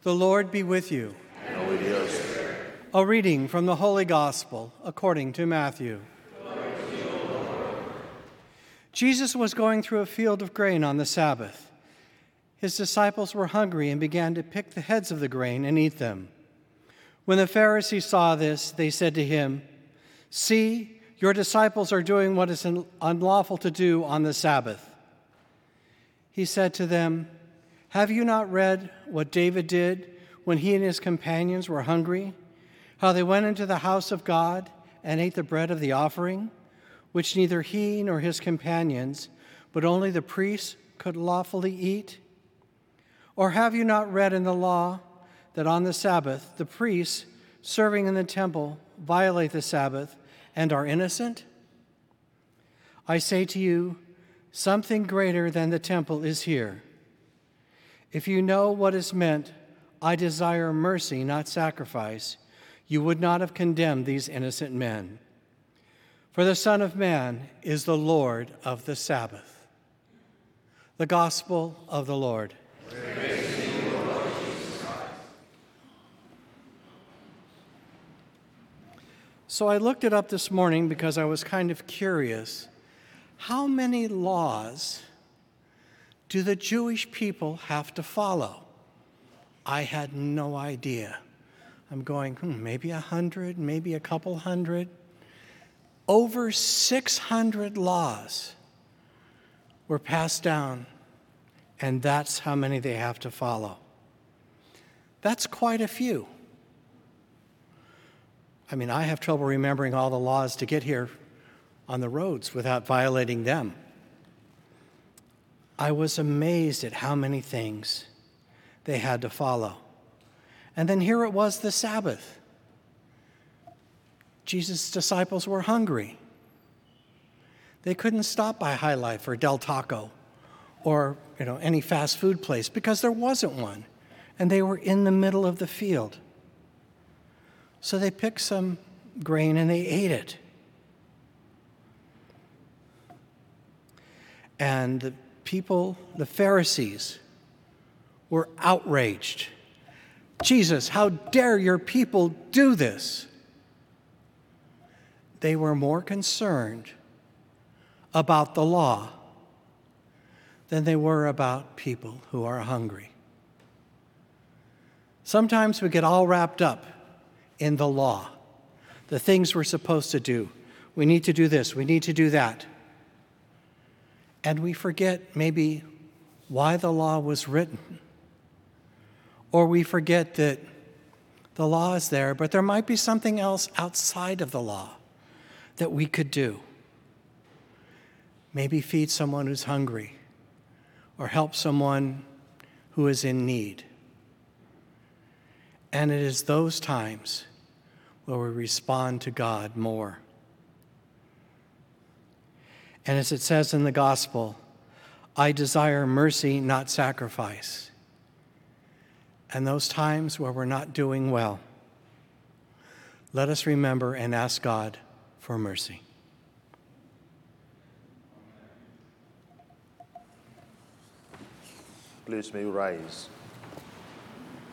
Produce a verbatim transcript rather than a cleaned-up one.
The Lord be with you. And with yours. A reading from the Holy Gospel according to Matthew. Jesus was going through a field of grain on the Sabbath. His disciples were hungry and began to pick the heads of the grain and eat them. When the Pharisees saw this, they said to him, "See, your disciples are doing what is unlawful to do on the Sabbath." He said to them, "Have you not read what David did when he and his companions were hungry? How they went into the house of God and ate the bread of the offering, which neither he nor his companions, but only the priests could lawfully eat? Or have you not read in the law that on the Sabbath the priests serving in the temple violate the Sabbath and are innocent? I say to you, something greater than the temple is here. If you know what is meant, 'I desire mercy, not sacrifice,' you would not have condemned these innocent men. For the Son of Man is the Lord of the Sabbath." The Gospel of the Lord. Praise to you, Lord Jesus Christ. So I looked it up this morning because I was kind of curious. How many laws do the Jewish people have to follow? I had no idea. I'm going, hmm, maybe a hundred, maybe a couple hundred. Over six hundred laws were passed down, and that's how many they have to follow. That's quite a few. I mean, I have trouble remembering all the laws to get here on the roads without violating them. I was amazed at how many things they had to follow. And then here it was, the Sabbath. Jesus' disciples were hungry. They couldn't stop by High Life or Del Taco or, you know, any fast food place because there wasn't one. And they were in the middle of the field. So they picked some grain and they ate it. And the people, the Pharisees, were outraged. "Jesus, how dare your people do this?" They were more concerned about the law than they were about people who are hungry. Sometimes we get all wrapped up in the law, the things we're supposed to do. We need to do this, we need to do that. And we forget maybe why the law was written. Or we forget that the law is there, but there might be something else outside of the law that we could do. Maybe feed someone who's hungry or help someone who is in need. And it is those times where we respond to God more. And as it says in the gospel, "I desire mercy, not sacrifice." And those times where we're not doing well, let us remember and ask God for mercy. Please may you rise.